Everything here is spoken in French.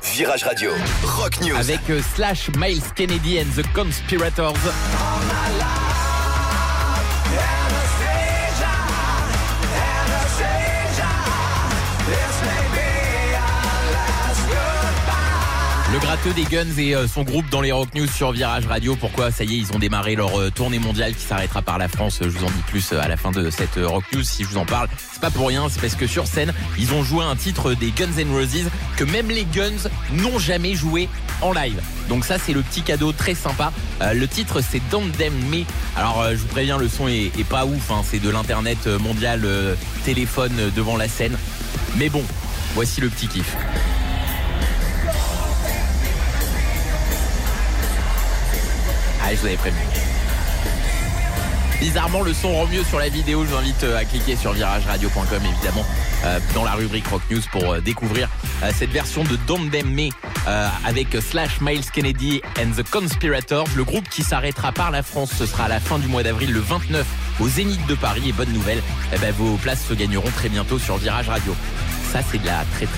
Virage Radio, Rock News. Avec Slash, Miles Kennedy and the Conspirators. Le gratteux des Guns et son groupe dans les Rock News sur Virage Radio. Pourquoi ? Ça y est, ils ont démarré leur tournée mondiale qui s'arrêtera par la France. Je vous en dis plus à la fin de cette Rock News si je vous en parle. C'est pas pour rien, c'est parce que sur scène, ils ont joué un titre des Guns N' Roses que même les Guns n'ont jamais joué en live. Donc ça, c'est le petit cadeau très sympa. Le titre, c'est Don't Damn Me. Alors, je vous préviens, le son est pas ouf. Hein. C'est de l'internet mondial, téléphone devant la scène. Mais bon, voici le petit kiff. Ah, je vous avais prévenu. Bizarrement, le son rend mieux sur la vidéo. Je vous invite à cliquer sur virageradio.com, évidemment, dans la rubrique Rock News pour découvrir cette version de Don't Damn Me avec Slash, Miles Kennedy and the Conspirators. Le groupe qui s'arrêtera par la France, ce sera à la fin du mois d'avril, le 29, au Zénith de Paris. Et bonne nouvelle, vos places se gagneront très bientôt sur Virage Radio. Ça, c'est de la très très